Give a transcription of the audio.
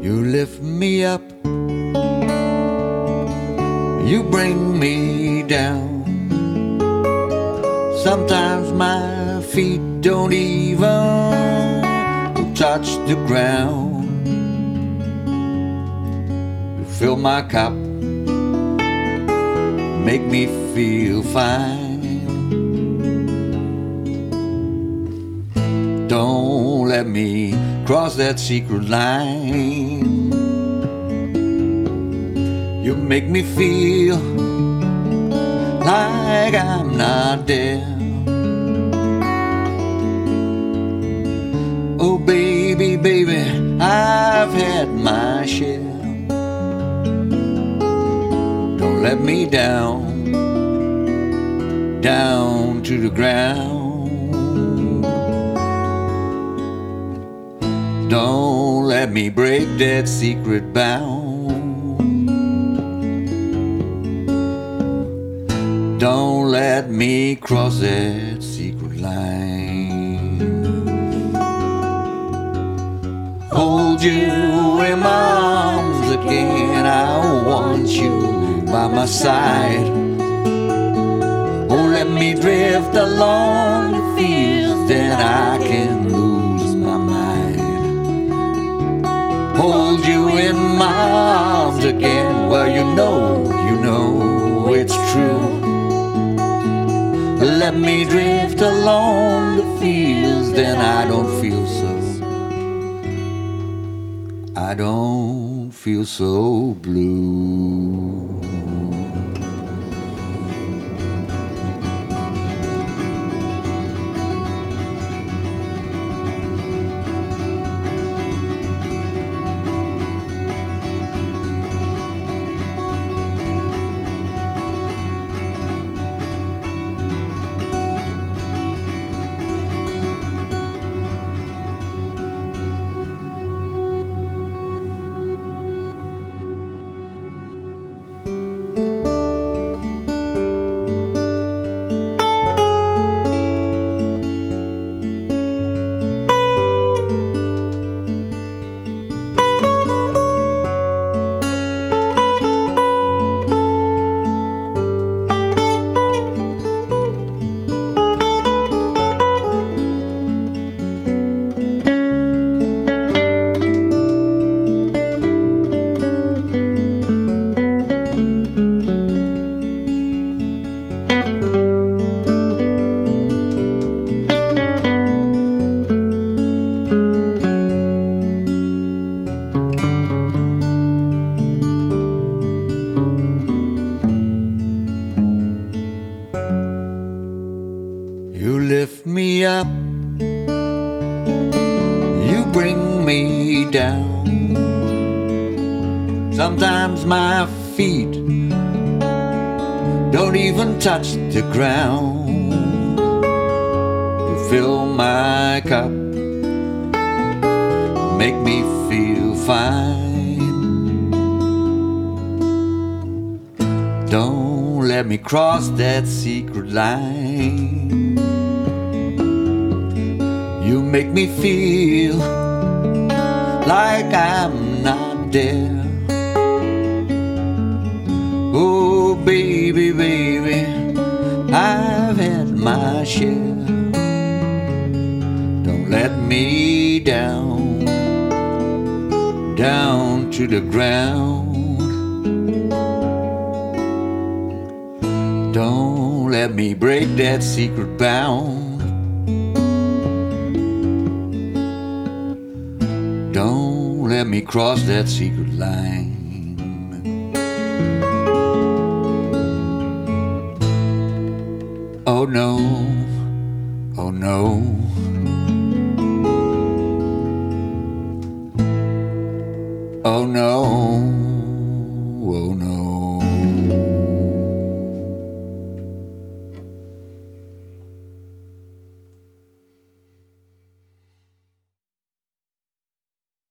You lift me up, you bring me down. Sometimes my feet don't even touch the ground. You fill my cup, make me feel fine. Don't let me cross that secret line. You make me feel like I'm not there. Oh baby, baby, I've had my share. Don't let me down, down to the ground. Don't let me break that secret bound. Don't let me cross that secret line. Hold you in my arms again, I want you by my side. Oh, let me drift along the fields, then I can lose my mind. Hold you in my arms again, well you know it's true. Let me drift along the fields, then I don't feel so blue. You lift me up, you bring me down. Sometimes my feet don't even touch the ground. You fill my cup, make me feel fine. Don't let me cross that secret line. You make me feel like I'm not there. Oh baby, baby, I've had my share. Don't let me down, down to the ground. Don't let me break that secret bound. Don't let me cross that secret line. Oh no, oh no. Oh no, oh no.